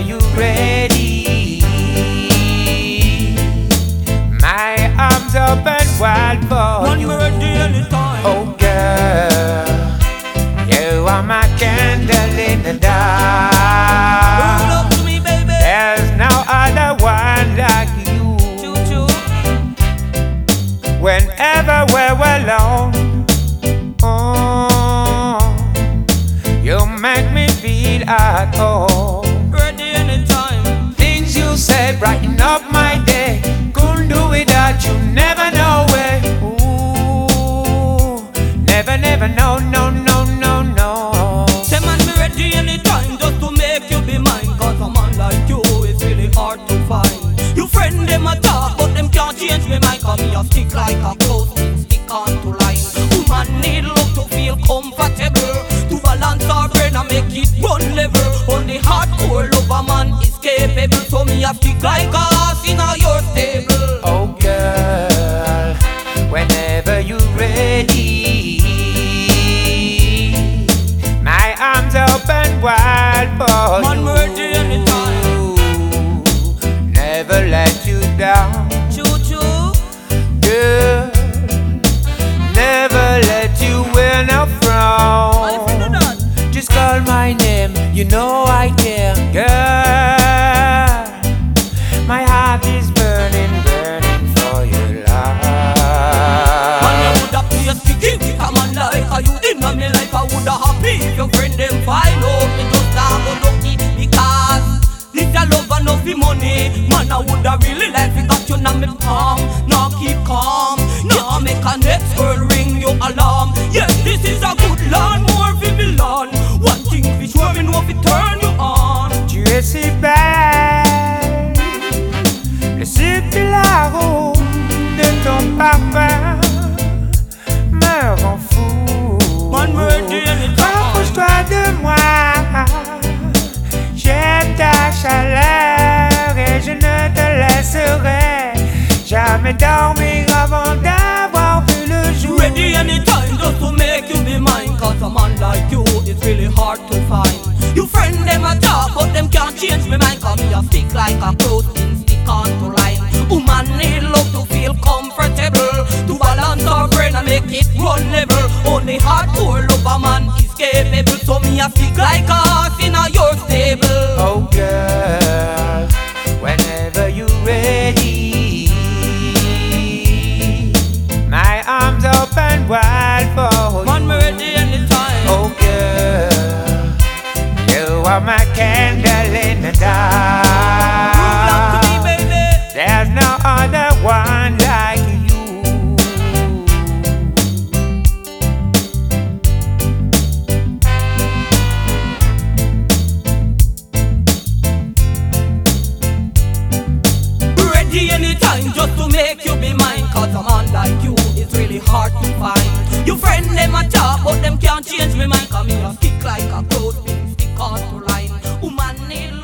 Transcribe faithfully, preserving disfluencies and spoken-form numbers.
you're ready, my arms open wide for Man, you. me ready anytime. Oh girl, you are my candle in the dark. Roll up to me, baby. There's no other one like you. Choo choo. Whenever we're alone, oh, you make me feel at home. Ready anytime. Things you say brighten up my day. Couldn't do without you, never know way. Ooh, never, never, no, no, no, no, no. Say man, me ready anytime just to make you be mine. Cause a man like you is really hard to find. You friend them a talk, but them can't change me mind. Cause me a stick like a close thing, stick on to line. Woman need love to feel comfortable, to balance our brain and make it run level. Only hardcore lover man is capable. So me a stick like a horse in a your stable. Oh girl, whenever you're ready, my arms open wide for Man, you. me ready anytime. Never let you down, Choo choo. girl. Never let you win a I frown. feel that. Just call my name, you know I care, girl. My heart is burning, burning for your love. Man, you woulda be a sticky with a man like a you in my life. I woulda happy if your friend them find out me just a go lucky because this a love and not the money. Man, I woulda really like to got you in my palm. Now keep calm, now make a next girl ring your alarm. Yes, this is a good land, more fi me land. One thing fi sure me know fi turn you on. Tu es si belle, le subtil arôme de ton parfum me rend fou. Man, me ready anytime. Rapproche-toi de moi, j'aime ta chaleur et je ne te laisserai jamais dormir avant d'avoir vu le jour. Ready anytime just to make you be mine. Cause a man like you is really hard to find. You friend them a talk but them can't change me mind. Cause me a stick like a close thing, stick on to line. Woman need love to feel comfortable, to balance our brain and make it run level. Only hardcore lover man is capable. So me a stick like a horse in a your stable. Oh girl, whenever you're ready, my arms open wide for Man, you. me ready anytime. Oh girl, you are my candle in the Good luck to me, dark. baby. There's no other one like you. Ready anytime just to make you be mine. Cause a man like you is really hard to find. You friend them a talk but them can't change me mind. Cause me a stick like a close thing, stick on to line. Woman need